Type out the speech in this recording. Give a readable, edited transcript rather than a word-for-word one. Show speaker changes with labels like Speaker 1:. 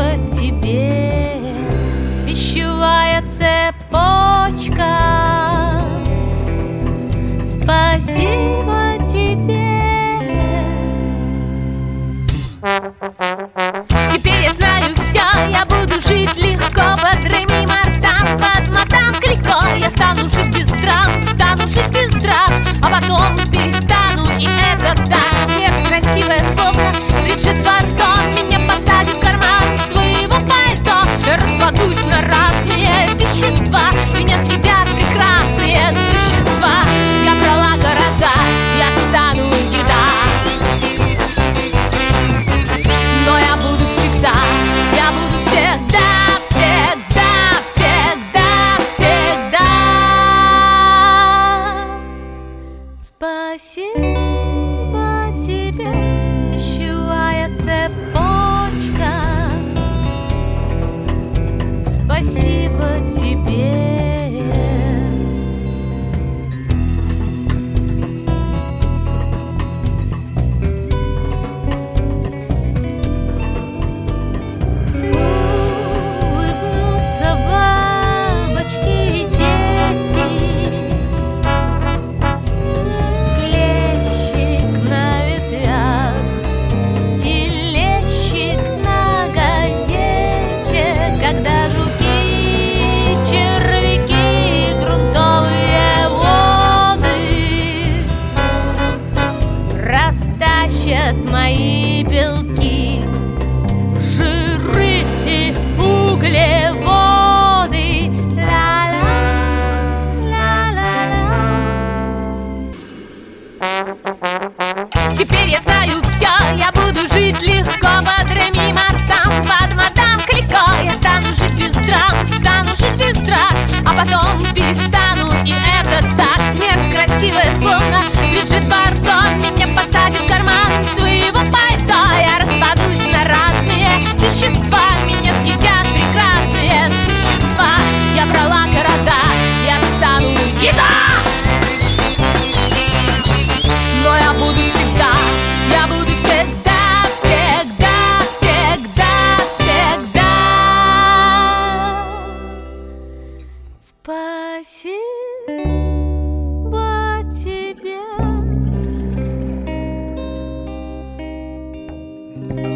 Speaker 1: Спасибо тебе, пищевая цепочка. Спасибо тебе. Теперь я знаю все, я буду жить легко под Реми Мартан, под мадам Клико. Я стану жить без драм, стану жить без драк, а потом перестану, и это так. Смерть красивая, словно Бриджит Бардо, меня посадит в карман своего пальто. Я распадусь на разные вещества, меня съедят прекрасные существа. Я брала города, я стану еда, но я буду всегда, я буду всегда, всегда, всегда, всегда. Спасибо тебе, пищевая цепочка. Спасибо тебе. Мои белки, жиры и углеводы. Ла-ла, ла-ла-ла. Теперь я знаю все, я буду жить легко под Реми Мартан, под мадам Клико. Я стану жить без драм, стану жить без драк, а потом перестану, и это так. Смерть красивая, словно Бриджит Бардо, меня посадит в карман своего пальто. Я распадусь на разные вещества, меня съедят прекрасные существа. Я брала города, я стану еда, но я буду всегда, я буду всегда, всегда, всегда, всегда. Спасибо тебе.